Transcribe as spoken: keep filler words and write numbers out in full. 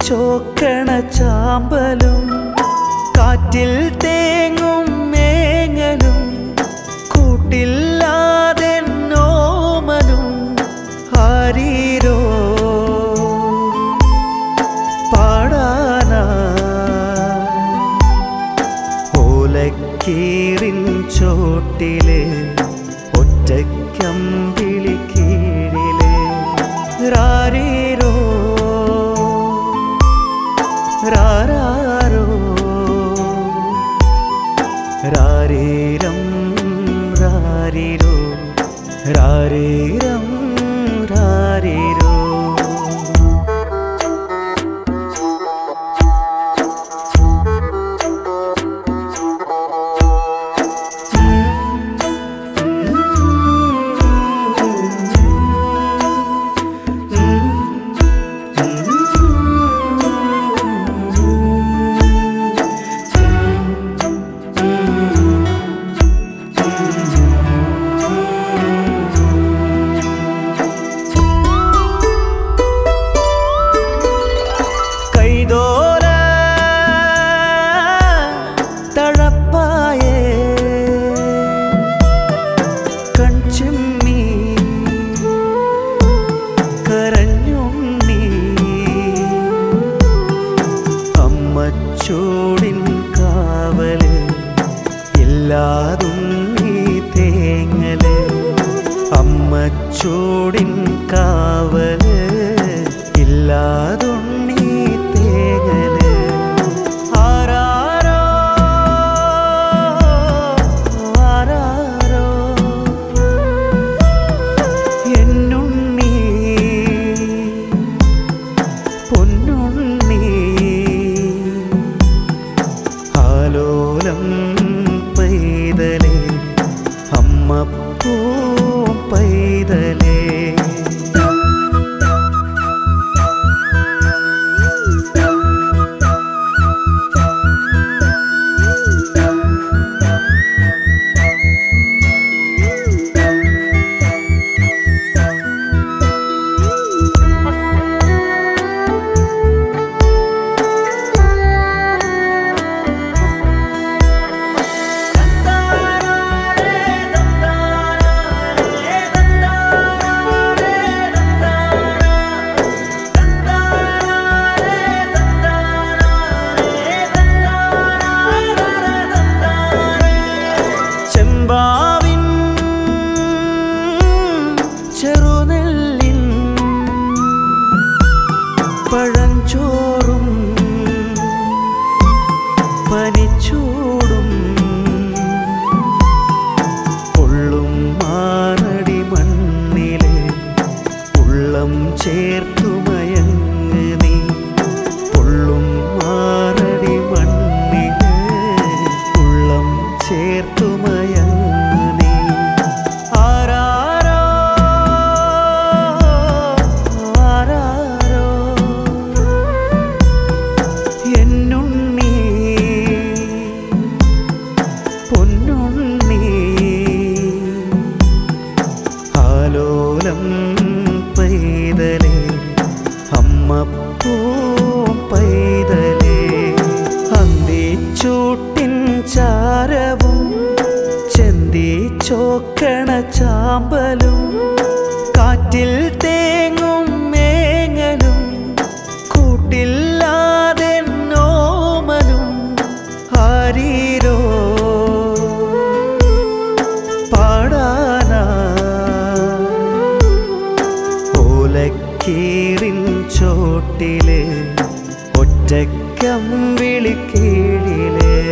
ചോക്കണ ചാമ്പലും കാറ്റിൽ തേങ്ങും മേങ്ങലും കൂട്ടില്ലാതെ നോമനും ആരീരോ പാടാനാ ഓലക്കീറിൻ ചോട്ടിലെ ഒറ്റക്കമ്പിളി കീഴിലെ രാരീരോ രാരാരോ രാരീരം രാരീരോ രാരീരം രാരീരോ ചൂടിൻ കാവല് ഇല്ലാതുണ്ണി തേങ്ങല് അമ്മച്ചൂടിൻ കാവല് ഇല്ലാതുണ്ണി തേങ്ങല് ആരാരോ ആരാരോ എന്നുണ്ണി പൊന്നുണ്ണി ആലോലം പൈതലേ അമ്മപ്പൂ പൈതലേ ചെറുനെല്ലിൻ പഴഞ്ചോറും പനിച്ചൂടും ഉള്ളും മാറടി മണ്ണിലെ ഉള്ളം ചേർത്തുമയങ്ങ് നീ ഉള്ളും മാറടി മണ്ണിലെ ഉള്ളം ചേർത്തുമയങ്ങ് നീ ആരാരോ ആരാരോ എന്നുണ്ണി പൊന്നുണ്ണി ആലോലം പൈതലേ അമ്മപ്പൂ പൈതലേ അന്തിച്ചൂട്ടിൻ ചാരവും ചെന്തി ചോക്കണ ചാമ്പലും കാറ്റിൽ തേങ്ങും മേങ്ങലും കൂട്ടില്ലാതെ നോമനും ആരീരോ പാടാനാ ഓലക്കീറിൻ ചോട്ടിലെ ഒറ്റക്കമ്പിളി കീഴിലെ